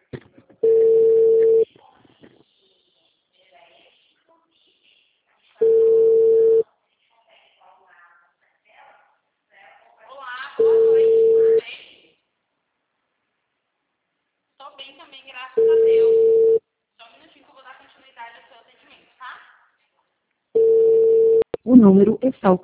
Olá, boa noite, tudo bem? Estou bem também, graças a Deus. Só um minutinho que eu vou dar continuidade ao seu atendimento, tá? O número está